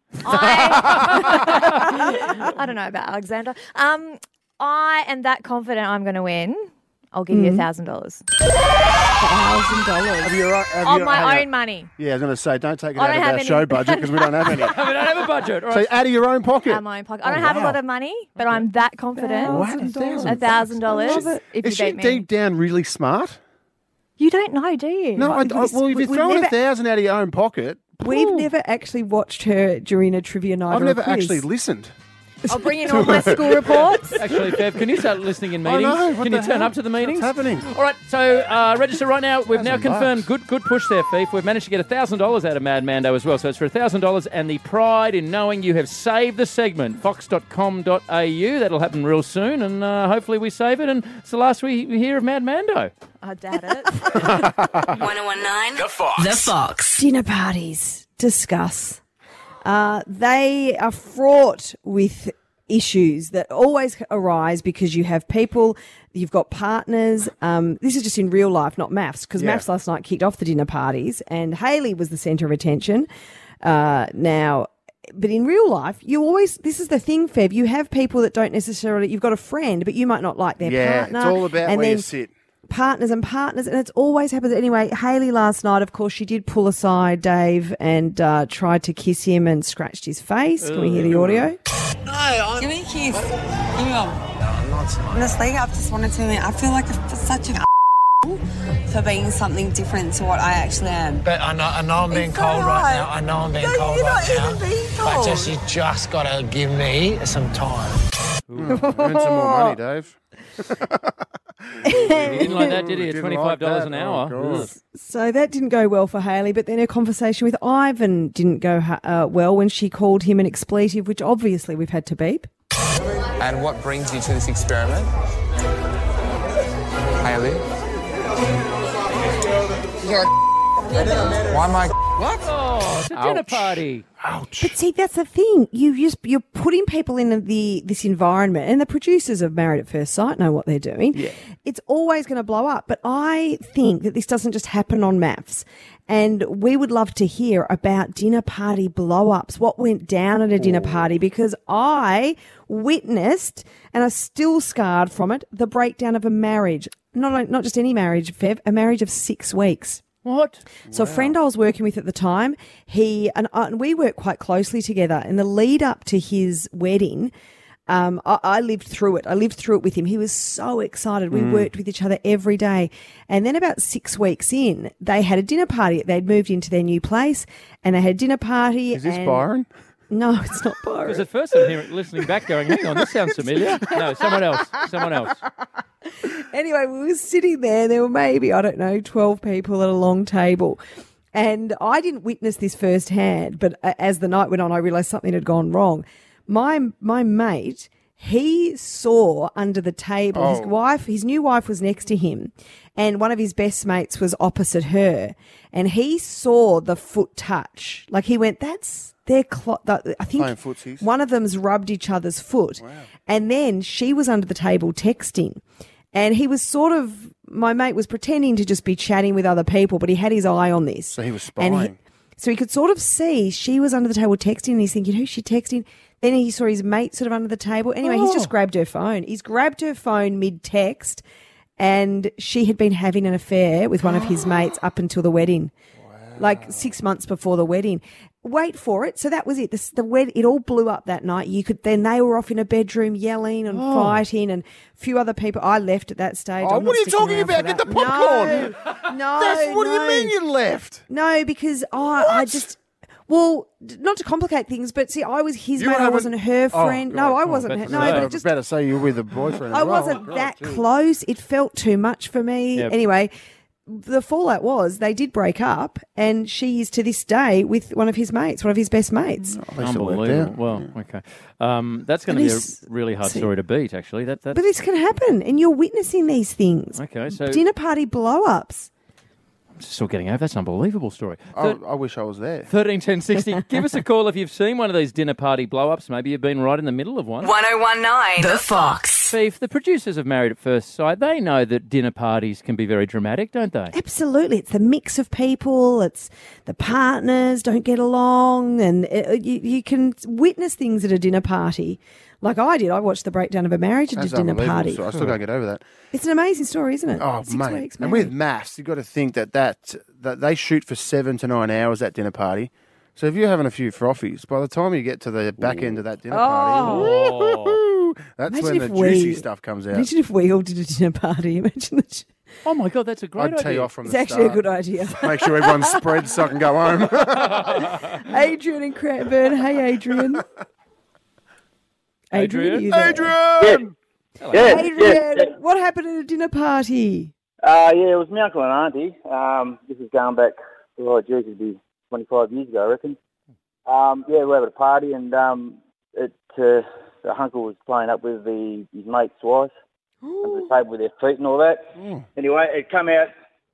Speaker 7: I don't know about Alexandra. I am that confident I'm going to win. I'll give you $1,000.
Speaker 4: $1,000.
Speaker 7: On my own money.
Speaker 5: Yeah, I was going to say, don't take it
Speaker 7: I
Speaker 5: out
Speaker 7: don't
Speaker 5: of
Speaker 7: have
Speaker 5: our
Speaker 7: any.
Speaker 5: show budget because we don't have any.
Speaker 2: We don't have a budget. All
Speaker 5: So
Speaker 2: right.
Speaker 5: out of your own pocket.
Speaker 7: Out of my own pocket. I don't have a lot of money, but I'm that confident. $1,000 if you
Speaker 5: Is she
Speaker 7: beat me.
Speaker 5: deep down really smart?
Speaker 7: You don't know, do you?
Speaker 5: No, well, if you're
Speaker 4: we've
Speaker 5: throwing
Speaker 4: never-
Speaker 5: 1,000 out of your own pocket,
Speaker 4: We've never actually watched her during a trivia night.
Speaker 5: I've
Speaker 4: or a
Speaker 5: never
Speaker 4: quiz.
Speaker 5: actually listened.
Speaker 7: I'll bring in all my school reports.
Speaker 2: Actually, Fev, can you start listening in
Speaker 5: I
Speaker 2: meetings?
Speaker 5: know, what
Speaker 2: Can you
Speaker 5: the
Speaker 2: turn
Speaker 5: hell?
Speaker 2: up to the meetings?
Speaker 5: What's happening?
Speaker 2: All right, so register right now. We've now
Speaker 5: $1,000
Speaker 2: confirmed good push there, Fief. We've managed to get $1,000 out of Mad Mando as well. So it's for $1,000 and the pride in knowing you have saved the segment. Fox.com.au. That'll happen real soon, and hopefully we save it. And it's the last we hear of Mad Mando.
Speaker 7: I doubt it.
Speaker 1: 1019
Speaker 6: The Fox.
Speaker 1: The Fox.
Speaker 4: Dinner parties. Discuss. They are fraught with issues that always arise because you have people, you've got partners. This is just in real life, not maths, because maths last night kicked off the dinner parties and Hayley was the centre of attention. But in real life, this is the thing, Fev, you have people that don't necessarily, you've got a friend, but you might not like their partner.
Speaker 5: It's all about
Speaker 4: and
Speaker 5: where you
Speaker 4: then
Speaker 5: sit.
Speaker 4: partners, and it's always happens. Anyway, Hayley last night, of course, she did pull aside Dave and tried to kiss him and scratched his face. Can we hear the audio?
Speaker 10: No, give me a kiss. Give me one. Honestly, I've just wanted to admit, I feel like such an for being something different to what I actually am.
Speaker 11: But I know I'm being
Speaker 10: It's
Speaker 11: cold
Speaker 10: alright.
Speaker 11: right now. I know I'm being cold
Speaker 10: you're
Speaker 11: right
Speaker 10: not
Speaker 11: now.
Speaker 10: even being
Speaker 11: But
Speaker 10: cold.
Speaker 11: you just got to give me some time.
Speaker 5: Earn some more money, Dave.
Speaker 2: He didn't like that, did he? At
Speaker 5: Didn't
Speaker 2: $25
Speaker 5: like that.
Speaker 2: an hour.
Speaker 5: Oh, God.
Speaker 4: So that didn't go well for Hayley, but then her conversation with Ivan didn't go well when she called him an expletive, which obviously we've had to beep.
Speaker 12: And what brings you to this experiment? Hayley? Why am I... What?
Speaker 2: Oh, it's a dinner party.
Speaker 4: But see, that's the thing. You're putting people in this environment, and the producers of Married at First Sight know what they're doing. Yeah. It's always going to blow up. But I think that this doesn't just happen on maths. And we would love to hear about dinner party blow-ups, what went down at a dinner party, because I witnessed, and I'm still scarred from it, the breakdown of a marriage. Not just any marriage, Fev, a marriage of 6 weeks.
Speaker 2: What?
Speaker 4: So a friend I was working with at the time, and we worked quite closely together. In the lead up to his wedding, I lived through it. I lived through it with him. He was so excited. We worked with each other every day. And then about 6 weeks in, they had a dinner party. They'd moved into their new place and they had a dinner party.
Speaker 5: Is this Byron?
Speaker 4: No, it's not Byron.
Speaker 2: Because at first I'm listening back going, hang on, this sounds familiar. No, someone else. Someone else.
Speaker 4: Anyway, we were sitting there. There were maybe, 12 people at a long table. And I didn't witness this firsthand, but as the night went on, I realised something had gone wrong. My mate, he saw under the table, his new wife was next to him, and one of his best mates was opposite her, and he saw the foot touch. Like he went, that's their I think
Speaker 5: Playing footsies.
Speaker 4: one of them's rubbed each other's foot. Wow. And then she was under the table texting. And he was my mate was pretending to just be chatting with other people, but he had his eye on this.
Speaker 5: So he was spying.
Speaker 4: So he could sort of see she was under the table texting, and he's thinking, who's she texting? Then he saw his mate sort of under the table. Anyway, he's just grabbed her phone. He's grabbed her phone mid-text, and she had been having an affair with one of his mates up until the wedding. Like 6 months before the wedding. Wait for it. So that was it. It all blew up that night. Then they were off in a bedroom yelling and fighting, and a few other people. I left at that stage.
Speaker 5: Oh,
Speaker 4: I'm
Speaker 5: what
Speaker 4: not
Speaker 5: are you
Speaker 4: sticking
Speaker 5: talking
Speaker 4: around for
Speaker 5: about? Get
Speaker 4: that.
Speaker 5: the popcorn.
Speaker 4: No,
Speaker 5: What do you mean you left?
Speaker 4: No, because I just. Well, not to complicate things, but see, I was his mate. I
Speaker 5: haven't-
Speaker 4: wasn't her
Speaker 5: Oh,
Speaker 4: friend.
Speaker 5: God.
Speaker 4: No, I
Speaker 5: Oh,
Speaker 4: wasn't her.
Speaker 2: that's
Speaker 4: No,
Speaker 2: right.
Speaker 4: but
Speaker 5: I
Speaker 4: it
Speaker 5: was
Speaker 4: just.
Speaker 5: about to say you were with a boyfriend.
Speaker 4: I
Speaker 5: as well.
Speaker 4: wasn't
Speaker 5: Oh,
Speaker 4: that
Speaker 5: gee.
Speaker 4: close. It felt too much for me.
Speaker 2: Yep.
Speaker 4: Anyway, the fallout was they did break up, and she is to this day with one of his mates, one of his best mates.
Speaker 2: Unbelievable. Well, okay. That's going to be a really hard story to beat, actually. That's...
Speaker 4: But this can happen, and you're witnessing these things.
Speaker 2: Okay, so...
Speaker 4: Dinner party blow-ups.
Speaker 2: I'm still getting over. That's an unbelievable story.
Speaker 5: I wish I was there.
Speaker 2: 13 10 60. Give us a call if you've seen one of these dinner party blow-ups. Maybe you've been right in the middle of one.
Speaker 1: 1019 The Fox.
Speaker 2: Beef, the producers of Married at First Sight, they know that dinner parties can be very dramatic, don't they?
Speaker 4: Absolutely. It's the mix of people. It's the partners don't get along, and you can witness things at a dinner party. Like I did. I watched the breakdown of a marriage at a dinner party.
Speaker 5: So I still can't get over that.
Speaker 4: It's an amazing story, isn't it?
Speaker 5: Oh,
Speaker 4: 6
Speaker 5: mate.
Speaker 4: weeks
Speaker 5: And
Speaker 4: married.
Speaker 5: with maths, you've got to think that they shoot for 7 to 9 hours at dinner party. So if you're having a few frothies, by the time you get to the back end of that dinner party, woo-hoo, that's
Speaker 4: Imagine
Speaker 5: when the
Speaker 4: if
Speaker 5: juicy stuff comes out.
Speaker 4: Imagine if we all did a dinner party. Imagine the...
Speaker 2: Oh, my God, that's a great idea.
Speaker 5: I'd tee off from
Speaker 4: It's
Speaker 5: the
Speaker 4: actually
Speaker 5: start.
Speaker 4: a good idea.
Speaker 5: Make sure everyone's spread so I can go home.
Speaker 4: Adrian in Cranbourne. Hey, Adrian. Adrian, are you there?
Speaker 5: Adrian!
Speaker 13: Yes,
Speaker 4: Adrian,
Speaker 13: yes.
Speaker 4: what happened at a dinner party?
Speaker 13: Yeah, it was my uncle and auntie. This is going back, it'd be 25 years ago, I reckon. Yeah, we were at a party, and the uncle was playing up with his mate's wife under the table with their feet and all that. Anyway, it come out,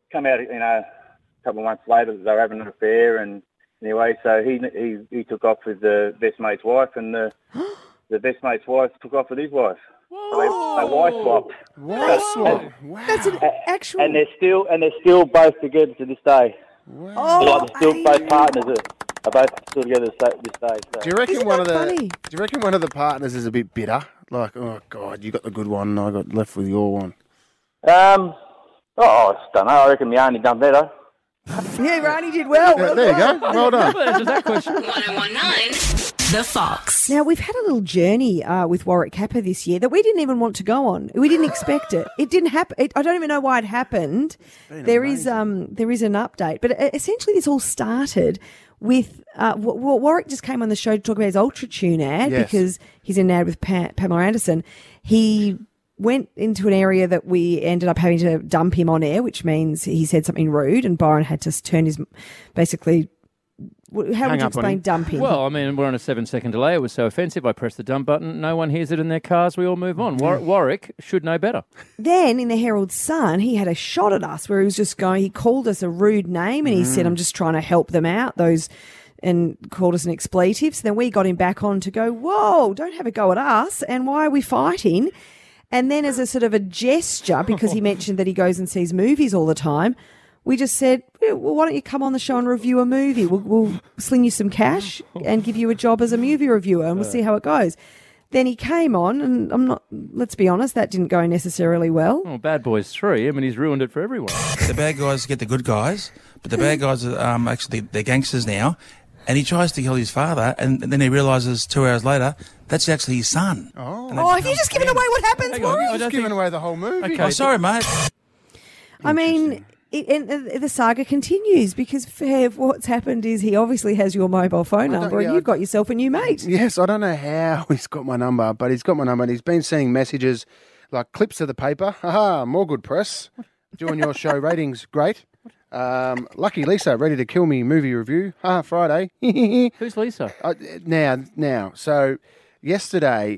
Speaker 13: a couple of months later they were having an affair, and anyway, so he took off with the best mate's wife, and the best mate's wife took off with his wife. So they wife swapped.
Speaker 5: Wife swap. Wow.
Speaker 4: That's an actual...
Speaker 13: And they're still both together to this day.
Speaker 5: Wow.
Speaker 4: Oh,
Speaker 13: They're still both partners are both still together this day. So.
Speaker 5: Do you reckon
Speaker 4: Isn't
Speaker 5: one of
Speaker 4: that
Speaker 5: the
Speaker 4: funny?
Speaker 5: Do you reckon one of the partners is a bit bitter? Like, oh God, you got the good one, and I got left with your one.
Speaker 13: I don't know. I reckon my auntie done better.
Speaker 4: Yeah, Ronnie did well.
Speaker 5: Yeah, there you go. Well done.
Speaker 2: Well, answers that question.
Speaker 1: 1019 The Fox.
Speaker 4: Now, we've had a little journey with Warwick Kappa this year that we didn't even want to go on. We didn't expect it. It didn't happen. I don't even know why it happened. There is an update. But essentially this all started with Warwick just came on the show to talk about his Ultratune ad because he's in an ad with Pamela Anderson. He went into an area that we ended up having to dump him on air, which means he said something rude and Byron had to turn his basically... How would you explain dumping?
Speaker 2: Well, I mean, we're on a 7-second delay. It was so offensive. I pressed the dump button. No one hears it in their cars. We all move on. Warwick should know better.
Speaker 4: Then in the Herald Sun, he had a shot at us where he was just going, he called us a rude name and he said, I'm just trying to help them out, and called us an expletive. So then we got him back on to go, whoa, don't have a go at us. And why are we fighting? And then as a sort of a gesture, because he mentioned that he goes and sees movies all the time, we just said, well, why don't you come on the show and review a movie? We'll sling you some cash and give you a job as a movie reviewer and we'll see how it goes. Then he came on and let's be honest, that didn't go necessarily well.
Speaker 2: Oh, Bad Boys 3. I mean, he's ruined it for everyone.
Speaker 14: The bad guys get the good guys, but the bad guys are actually they're gangsters now. And he tries to kill his father, and then he realises 2 hours later that's actually his son.
Speaker 5: Oh,
Speaker 4: have you just given away what happens, Warwick?
Speaker 5: I've just given away the whole movie.
Speaker 14: Okay, oh, sorry, mate.
Speaker 4: I mean... the saga continues because what's happened is he obviously has your mobile phone number and you've got yourself a new mate.
Speaker 5: Yes, I don't know how he's got my number, but he's got my number and he's been sending messages like clips of the paper. Haha, more good press. Doing your show, ratings great. Lucky Lisa, ready to kill me movie review. Friday.
Speaker 2: Who's Lisa?
Speaker 5: Now. So yesterday,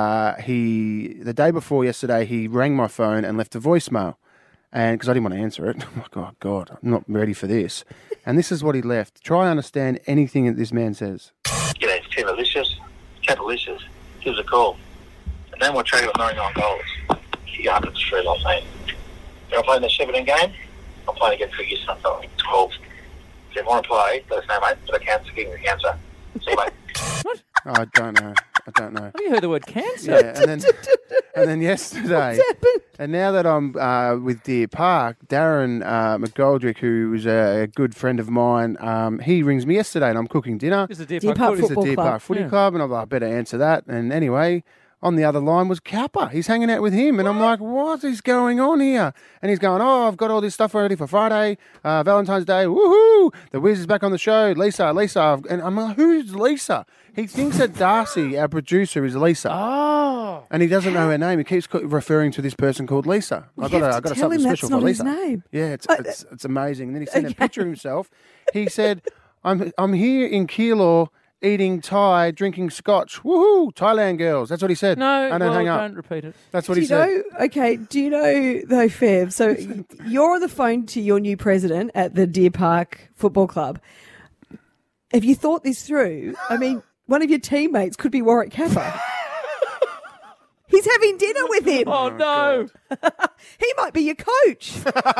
Speaker 5: the day before yesterday, he rang my phone and left a voicemail. And because I didn't want to answer it, I'm like, oh, God, I'm not ready for this. And this is what he left. Try and understand anything that this man says.
Speaker 15: G'day, it's Tim Alicious. Catalicious. Give us a call. And then we'll trade with 99 goals. You got 100 straight off, mate. You're playing the Shepparton game? I'm playing to get figures sometime. 12. If you want to play, let us know, mate. But I cancer, give me the cancer. See you, mate.
Speaker 2: What?
Speaker 5: I don't know.
Speaker 2: Have you heard the word cancer?
Speaker 5: Yeah, and then yesterday, and now that I'm with Deer Park, Darren McGoldrick, who was a good friend of mine, he rings me yesterday and I'm cooking dinner.
Speaker 2: It's the Deer Park
Speaker 5: Footy Club, and I'm like, I better answer that. And anyway, on the other line was Kappa. He's hanging out with him. And I'm like, what is going on here? And he's going, oh, I've got all this stuff ready for Friday, Valentine's Day. Woohoo! The Wiz is back on the show. Lisa. And I'm like, who's Lisa? He thinks that Darcy, our producer, is Lisa.
Speaker 2: Oh.
Speaker 5: And he doesn't know her name. He keeps referring to this person called Lisa. I've got
Speaker 4: tell
Speaker 5: something
Speaker 4: him
Speaker 5: special
Speaker 4: that's not
Speaker 5: for
Speaker 4: his
Speaker 5: Lisa.
Speaker 4: name.
Speaker 5: Yeah, it's amazing. And then he sent a picture of himself. He said, I'm here in Keilor eating Thai, drinking scotch. Woohoo! Thailand girls. That's what he said.
Speaker 2: No,
Speaker 5: and then hang up.
Speaker 2: don't repeat it.
Speaker 5: That's what he said.
Speaker 4: Do you know, though, Fev, so you're on the phone to your new president at the Deer Park Football Club. Have you thought this through? I mean, one of your teammates could be Warwick Kappa. He's having dinner with him.
Speaker 2: Oh, no.
Speaker 4: He might be your coach.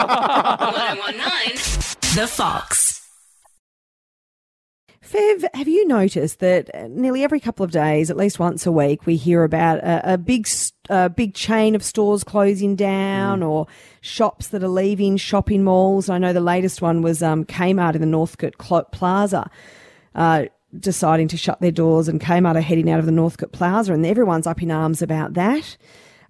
Speaker 1: 1019 The Fox.
Speaker 4: Fev, have you noticed that nearly every couple of days, at least once a week, we hear about a big chain of stores closing down or shops that are leaving shopping malls? I know the latest one was Kmart in the Northcote Plaza deciding to shut their doors, and Kmart are heading out of the Northcote Plaza, and everyone's up in arms about that.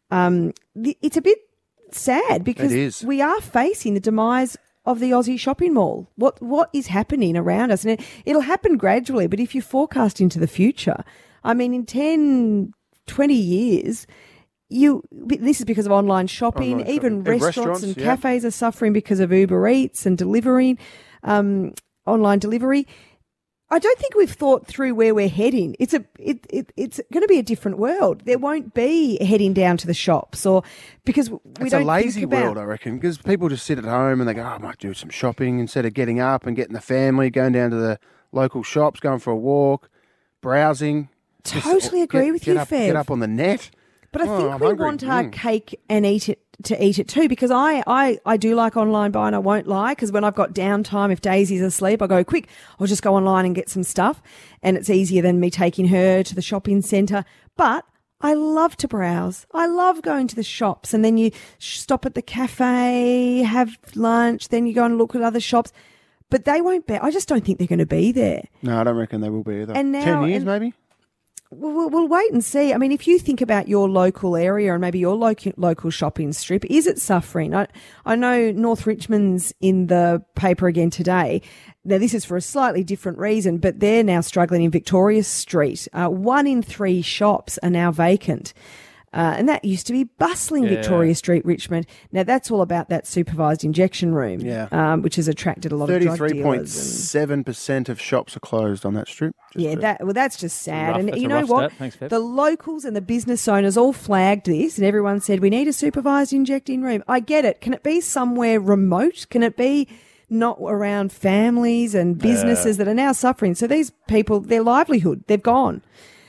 Speaker 4: It's a bit sad because we are facing the demise of the Aussie shopping mall. What is happening around us? And it'll happen gradually, but if you forecast into the future, I mean, in 10, 20 years, this is because of online shopping. Even restaurants and cafes are suffering because of Uber Eats and delivering, online delivery. I don't think we've thought through where we're heading. It's going to be a different world. There won't be heading down to the shops, or because we
Speaker 5: it's
Speaker 4: don't
Speaker 5: a lazy
Speaker 4: think about
Speaker 5: world, I reckon, because people just sit at home and they go, oh, I might do some shopping instead of getting up and getting the family, going down to the local shops, going for a walk, browsing.
Speaker 4: Totally agree with you, Fev.
Speaker 5: Get up on the net.
Speaker 4: But I think we want our cake and eat it too, because I do like online buying, I won't lie, because when I've got downtime, if Daisy's asleep, I go, quick, I'll just go online and get some stuff, and it's easier than me taking her to the shopping centre. But I love to browse. I love going to the shops, and then you stop at the cafe, have lunch, then you go and look at other shops. But they won't be. I just don't think they're going to be there.
Speaker 5: No, I don't reckon they will be either.
Speaker 4: And now,
Speaker 5: 10 years maybe?
Speaker 4: We'll wait and see. I mean, if you think about your local area and maybe your local shopping strip, is it suffering? I know North Richmond's in the paper again today. Now, this is for a slightly different reason, but they're now struggling in Victoria Street. 1 in 3 shops are now vacant. And that used to be bustling Victoria Street, Richmond. Now, that's all about that supervised injection room, which has attracted a lot of drug dealers.
Speaker 5: 33.7% of shops are closed on that strip.
Speaker 4: That's just sad.
Speaker 2: Rough.
Speaker 4: And
Speaker 2: That's
Speaker 4: you
Speaker 2: a
Speaker 4: know
Speaker 2: rough
Speaker 4: what?
Speaker 2: stat. Thanks, Fev.
Speaker 4: The locals and the business owners all flagged this, and everyone said, we need a supervised injecting room. I get it. Can it be somewhere remote? Can it be not around families and businesses that are now suffering? So these people, their livelihood, they've gone.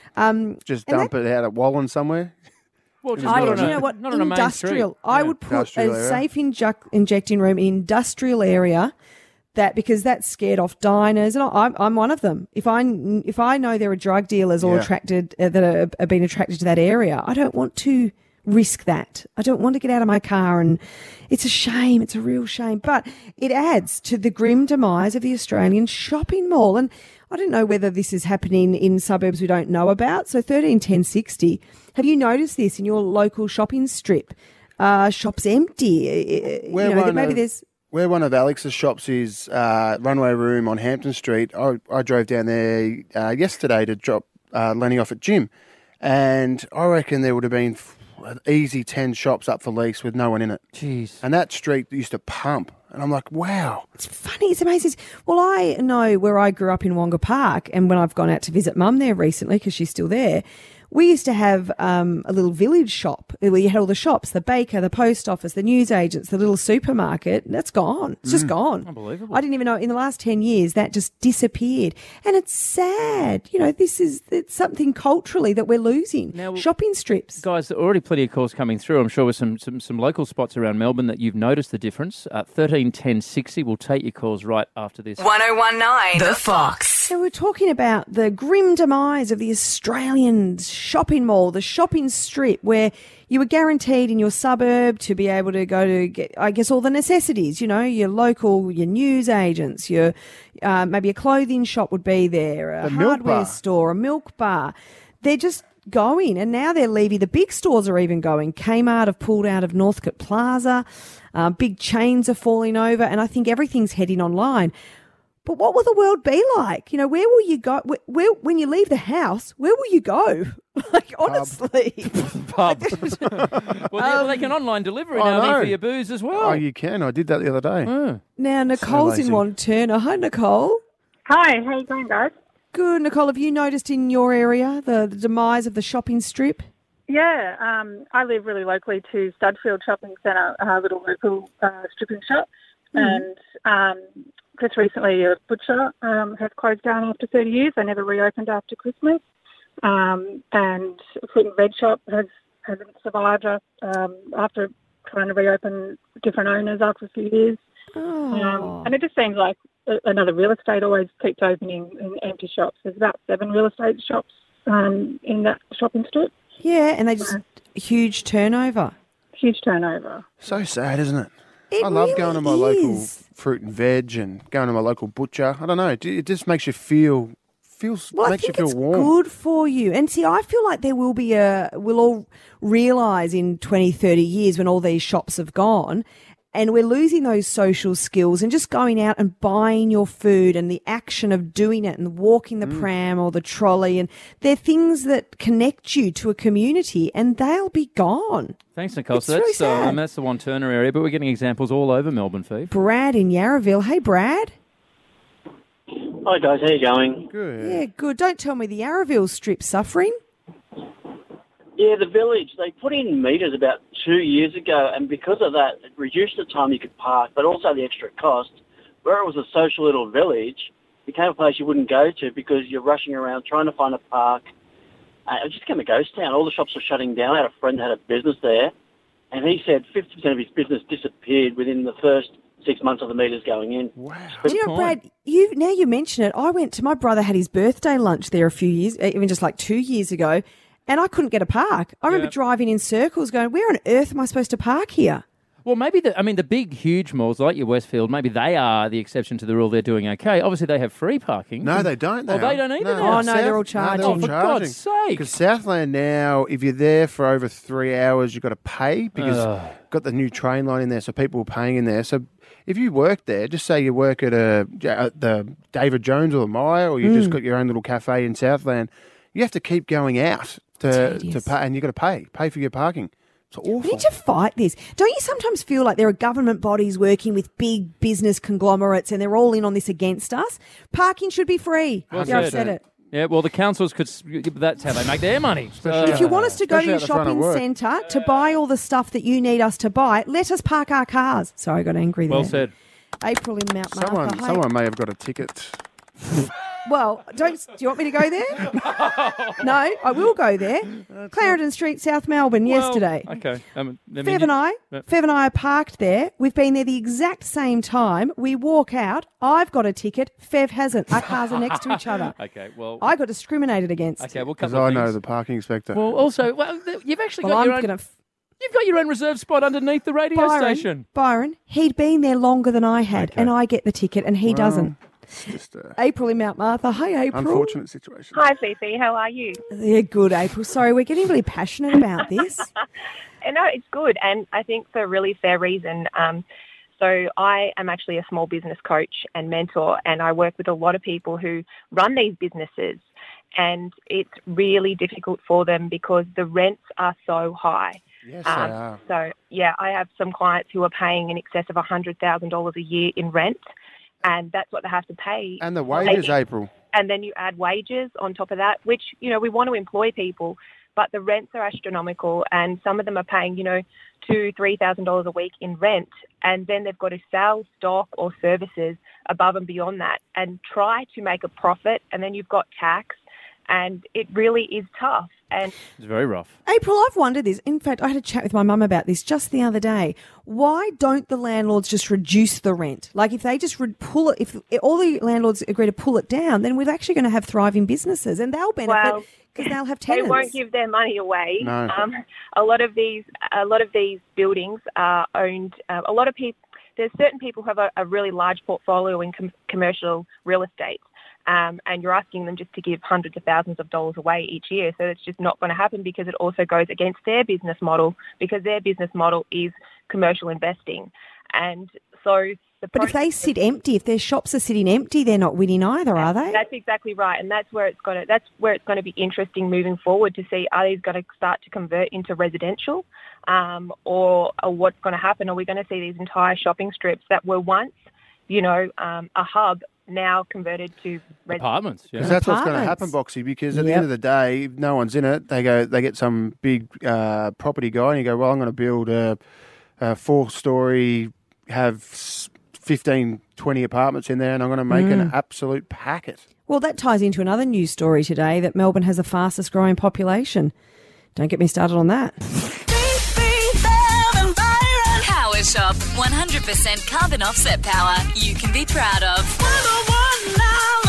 Speaker 5: Just dump it out at Wallen somewhere.
Speaker 2: Well, just
Speaker 4: you know what?
Speaker 2: Not on a main
Speaker 4: Industrial.
Speaker 2: street.
Speaker 4: I would put a safe injecting room in industrial area. Because that's scared off diners, and I'm one of them. If I know there are drug dealers all attracted that are being attracted to that area, I don't want to risk that. I don't want to get out of my car, and it's a shame. It's a real shame, but it adds to the grim demise of the Australian shopping mall. And I don't know whether this is happening in suburbs we don't know about. So 131060, have you noticed this in your local shopping strip? Shops empty.
Speaker 5: Where one of Alex's shops is, Runway Room on Hampton Street, I drove down there yesterday to drop Lenny off at gym, and I reckon there would have been an easy 10 shops up for lease with no one in it.
Speaker 2: Jeez.
Speaker 5: And that street used to pump, and I'm like, wow.
Speaker 4: It's funny, it's amazing. Well, I know where I grew up in Wonga Park, and when I've gone out to visit Mum there recently, because she's still there, we used to have a little village shop where you had all the shops, the baker, the post office, the newsagents, the little supermarket. That's gone. It's just gone.
Speaker 2: Unbelievable.
Speaker 4: I didn't even know in the last 10 years that just disappeared. And it's sad. You know, it's something culturally that we're losing.
Speaker 2: Now,
Speaker 4: shopping strips.
Speaker 2: Guys, there are already plenty of calls coming through. I'm sure with some local spots around Melbourne that you've noticed the difference. 131060 will take your calls right after this.
Speaker 1: 1019 The Fox.
Speaker 4: So we're talking about the grim demise of the Australian shopping mall, the shopping strip, where you were guaranteed in your suburb to be able to go to get, I guess, all the necessities, you know, your local, your news agents, your maybe a clothing shop would be there, a hardware store, a milk bar. They're just going, and now they're leaving. The big stores are even going. Kmart have pulled out of Northcote Plaza. Big chains are falling over, and I think everything's heading online. But what will the world be like? Where will you go? Where when you leave the house, where will you go? Like, honestly.
Speaker 2: Pub. Well, they can online delivery now, I think, for your booze as well.
Speaker 5: Oh, you can. I did that the other day.
Speaker 4: Now, Nicole's in Wanturna. Hi, Nicole.
Speaker 16: Hi, how you going, guys?
Speaker 4: Good, Nicole. Have you noticed in your area the demise of the shopping strip?
Speaker 16: Yeah, I live really locally to Studfield Shopping Centre, a little local stripping shop. And just recently a butcher has closed down after 30 years. They never reopened after Christmas. And a fruit and veg shop hasn't survived after trying to reopen different owners after a few years. And it just seems like another real estate always keeps opening in empty shops. There's about 7 real estate shops in that shopping strip.
Speaker 4: Yeah, and they just huge turnover.
Speaker 16: Huge turnover.
Speaker 5: So sad, isn't it?
Speaker 4: It
Speaker 5: I love
Speaker 4: really
Speaker 5: going to my local fruit and veg and going to my local butcher. I don't know. It just makes you feel
Speaker 4: Makes
Speaker 5: you feel warm.
Speaker 4: Good for you. And see, I feel like there will be we'll all realise in 20, 30 years when all these shops have gone and we're losing those social skills and just going out and buying your food and the action of doing it and walking the pram or the trolley. And they're things that connect you to a community and they'll be gone.
Speaker 2: Thanks, Nicole.
Speaker 4: It's
Speaker 2: So
Speaker 4: really
Speaker 2: that's
Speaker 4: sad.
Speaker 2: that's the Wanturna area, but we're getting examples all over Melbourne, Fee.
Speaker 4: Brad in Yarraville. Hey, Brad.
Speaker 17: Hi guys, how you going?
Speaker 5: Good.
Speaker 4: Yeah, good. Don't tell me the Yarraville strip's suffering.
Speaker 17: Yeah, the village, they put in meters about 2 years ago, and because of that, it reduced the time you could park, but also the extra cost. Where it was a social little village, it became a place you wouldn't go to because you're rushing around trying to find a park. It just became a ghost town. All the shops were shutting down. I had a friend that had a business there, and he said 50% of his business disappeared within the first 6 months of the meters going in.
Speaker 5: Wow.
Speaker 4: Do you know, Brad, now you mention it, I went to, my brother had his birthday lunch there a few years, even just like 2 years ago, and I couldn't get a park. I remember driving in circles going, where on earth am I supposed to park here?
Speaker 2: Well, maybe the big, huge malls like your Westfield, maybe they are the exception to the rule. They're doing okay. Obviously, they have free parking.
Speaker 5: No, they don't.
Speaker 2: Well, they don't either.
Speaker 4: Oh, no, they're all charging.
Speaker 2: Oh, for God's sake.
Speaker 5: Because Southland now, if you're there for over 3 hours, you've got to pay because got the new train line in there, so people are paying in there. So if you work there, just say you work at the David Jones or the Myer, or you just got your own little cafe in Southland, you have to keep going out to pay, and you've got to pay for your parking. It's awful.
Speaker 4: We need to fight this. Don't you sometimes feel like there are government bodies working with big business conglomerates and they're all in on this against us? Parking should be free.
Speaker 2: Well
Speaker 4: Yeah, I've
Speaker 2: said.
Speaker 4: said it.
Speaker 2: Yeah, well, the councils could. That's how they make their money.
Speaker 4: If you want us to go to your
Speaker 5: especially at the front
Speaker 4: shopping
Speaker 5: of work.
Speaker 4: centre to buy all the stuff that you need us to buy, let us park our cars. Sorry, I got angry there.
Speaker 2: Well said.
Speaker 4: April in Mount Martha. Hi.
Speaker 5: Someone may have got a ticket.
Speaker 4: Well, do you want me to go there? No, I will go there. Clarendon Street, South Melbourne, yesterday.
Speaker 2: Okay.
Speaker 4: Fev and I are parked there. We've been there the exact same time. We walk out. I've got a ticket. Fev hasn't. Our cars are next to each other.
Speaker 2: Okay, well.
Speaker 4: I got discriminated against.
Speaker 2: Okay, well,
Speaker 5: Because
Speaker 2: couple of
Speaker 5: I know
Speaker 2: things.
Speaker 5: the parking inspector.
Speaker 2: Well, also, you've actually
Speaker 4: Well,
Speaker 2: got your
Speaker 4: I'm
Speaker 2: own.
Speaker 4: going to.
Speaker 2: You've got your own reserved spot underneath the radio station.
Speaker 4: Byron, he'd been there longer than I had, and I get the ticket, and he doesn't.
Speaker 5: Just
Speaker 4: April in Mount Martha. Hi, April.
Speaker 5: unfortunate situation.
Speaker 9: Hi, Fifi. How are you?
Speaker 4: Yeah, good, April. Sorry, we're getting really passionate about this.
Speaker 9: No, it's good, and I think for a really fair reason. So I am actually a small business coach and mentor, and I work with a lot of people who run these businesses, and it's really difficult for them because the rents are so high.
Speaker 5: Yes, they are.
Speaker 9: So, yeah, I have some clients who are paying in excess of $100,000 a year in rent, and that's what they have to pay.
Speaker 5: And the wages, April.
Speaker 9: And then you add wages on top of that, which, we want to employ people, but the rents are astronomical, and some of them are paying, $2,000, $3,000 a week in rent, and then they've got to sell stock or services above and beyond that and try to make a profit, and then you've got tax, and it really is tough. And
Speaker 2: It's very rough.
Speaker 4: April, I've wondered this. In fact, I had a chat with my mum about this just the other day. Why don't the landlords just reduce the rent? Like, if they just pull it, if all the landlords agree to pull it down, then we're actually going to have thriving businesses, and they'll benefit because they'll have tenants.
Speaker 9: They won't give their money away.
Speaker 5: No.
Speaker 9: A lot of these buildings are owned. A lot of people. There's certain people who have a really large portfolio in commercial real estate. and you're asking them just to give hundreds of thousands of dollars away each year. So it's just not going to happen because it also goes against their business model, because their business model is commercial investing. And so...
Speaker 4: But if they sit empty, if their shops are sitting empty, they're not winning either, are they?
Speaker 9: That's exactly right, and that's where it's going to be interesting moving forward to see, are these going to start to convert into residential, or what's going to happen? Are we going to see these entire shopping strips that were once, a hub, now converted to
Speaker 2: apartments?
Speaker 5: Because that's what's going to happen, Boxy. Because at the end of the day, if no one's in it, they get some big property guy, and you go, well, I'm going to build a 4-story, have 15, 20 apartments in there, and I'm going to make an absolute packet.
Speaker 4: Well, that ties into another news story today, that Melbourne has the fastest growing population. Don't get me started on that.
Speaker 1: Power Shop, 100% carbon offset power you can be proud of.